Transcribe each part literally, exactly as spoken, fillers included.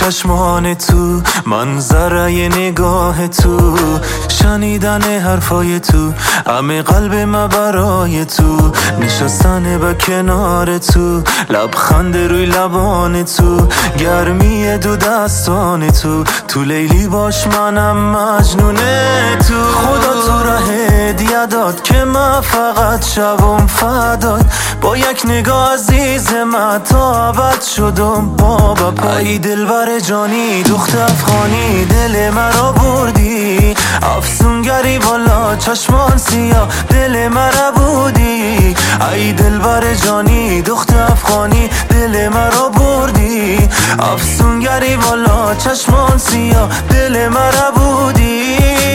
چشمان تو، منظره نگاه تو، شنیدن حرفای تو، همه قلب من برای تو، نشستن به کنار تو، لبخند روی لبان تو، گرمی دو دستان تو، تو لیلی باش منم مجنون تو. خدا تو را هدیه داد که من فقط شبم فداد، با یک نگاه عزیز من تا ابد شدم بابا پا. ای دلبر جانی دختر افغانی، دل مرا بردی، افسونگری بالا چشمان سیاه، دل مرا بودی. ای دلبر جانی دختر افغانی، دل مرا بردی، افسونگری بالا چشمان سیاه، دل مرا بودی.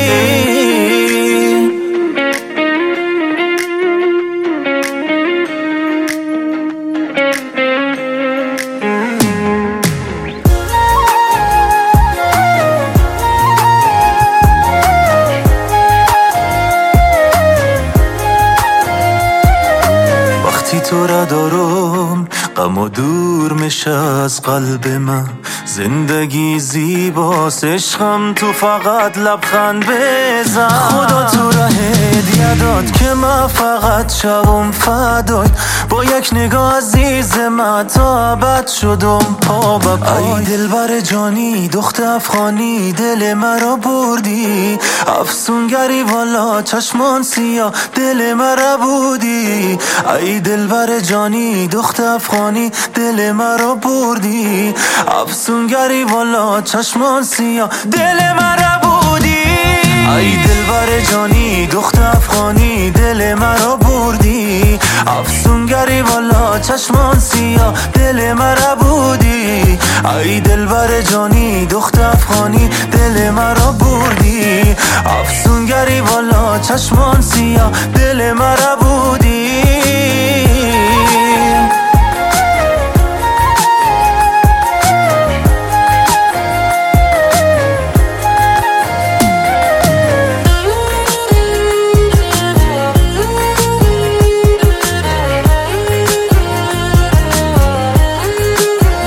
وقتی تو را دارم غم و دور میشه از قلب من، زندگی زیباست عشقم تو فقط لبخند بزن. خدا تو را هدیه داد که من فقط شبم فداد، با یک نگاه عزیز من تا ابد شدم پا به پا. ای دلبر جانی دختر افغانی، دل مرا بردی، افسونگری والا چشمان سیاه، دل مرا بودی. ای دلبر جانی دختر افغانی، دل مرا بردی، افسونگری والا چشمان سیاه، دل مرا بودی. ای دلبر جانی دختر افغانی، دل مرا بردی، افسونگری والا چشمان سیاه، دل مرا بودی. ای دلبر جانی دختر افغانی، دل مرا بردی، افسونگری والا چشمان سیاه، دل مرا بودی.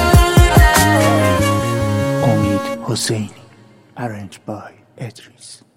Omid Hosseini, arranged by Idris.